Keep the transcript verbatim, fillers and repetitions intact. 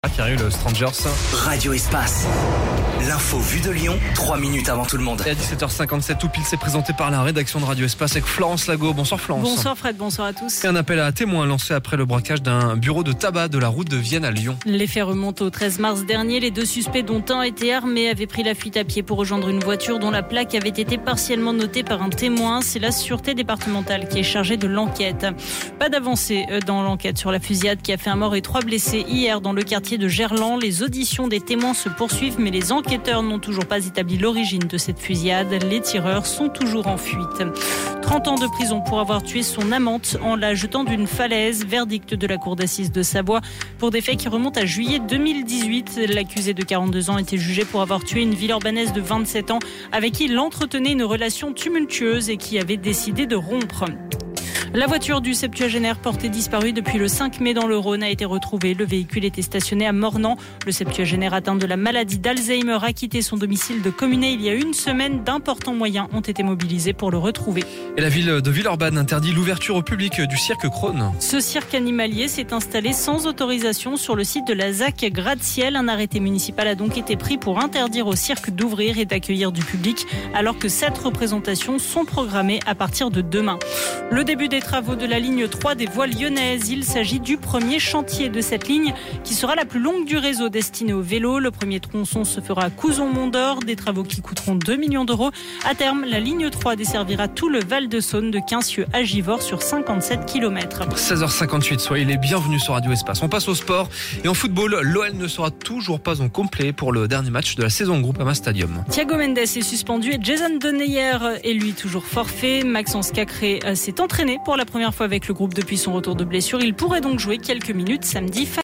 Qui arrive, le Strangers. Radio Espace. L'info vue de Lyon, trois minutes avant tout le monde. Et à dix-sept heures cinquante-sept, tout pile, c'est présenté par la rédaction de Radio Espace avec Florence Lago. Bonsoir Florence. Bonsoir Fred, bonsoir à tous. Et un appel à témoins lancé après le braquage d'un bureau de tabac de la route de Vienne à Lyon. Les faits remontent au treize mars dernier. Les deux suspects, dont un était armé, avaient pris la fuite à pied pour rejoindre une voiture dont la plaque avait été partiellement notée par un témoin. C'est la sûreté départementale qui est chargée de l'enquête. Pas d'avancée dans l'enquête sur la fusillade qui a fait un mort et trois blessés hier dans le quartier de Gerland. Les auditions des témoins se poursuivent, mais les enquêteurs n'ont toujours pas établi l'origine de cette fusillade. Les tireurs sont toujours en fuite. trente ans de prison pour avoir tué son amante en la jetant d'une falaise. Verdict de la cour d'assises de Savoie pour des faits qui remontent à juillet deux mille dix-huit. L'accusé de quarante-deux ans était jugé pour avoir tué une villeurbannaise de vingt-sept ans avec qui il entretenait une relation tumultueuse et qui avait décidé de rompre. La voiture du septuagénaire porté disparu depuis le cinq mai dans le Rhône a été retrouvée. Le véhicule était stationné à Mornan. Le septuagénaire atteint de la maladie d'Alzheimer a quitté son domicile de Communet il y a une semaine. D'importants moyens ont été mobilisés pour le retrouver. Et la ville de Villeurbanne interdit l'ouverture au public du cirque Krone. Ce cirque animalier s'est installé sans autorisation sur le site de la Z A C Gratte-Ciel. Un arrêté municipal a donc été pris pour interdire au cirque d'ouvrir et d'accueillir du public alors que sept représentations sont programmées à partir de demain. Le début des travaux de la ligne trois des voies lyonnaises. Il s'agit du premier chantier de cette ligne qui sera la plus longue du réseau destiné au vélo. Le premier tronçon se fera à Couzon-Mont-d'Or, des travaux qui coûteront deux millions d'euros. À terme, la ligne trois desservira tout le Val-de-Saône de Quincieux à Givors sur cinquante-sept kilomètres. seize heures cinquante-huit, soyez les bienvenus sur Radio Espace. On passe au sport et en football, l'O L ne sera toujours pas en complet pour le dernier match de la saison au Groupama Stadium. Thiago Mendes est suspendu et Jason Denayer est lui toujours forfait. Maxence Cacré s'est entraîné pour la première fois avec le groupe depuis son retour de blessure. Il pourrait donc jouer quelques minutes samedi.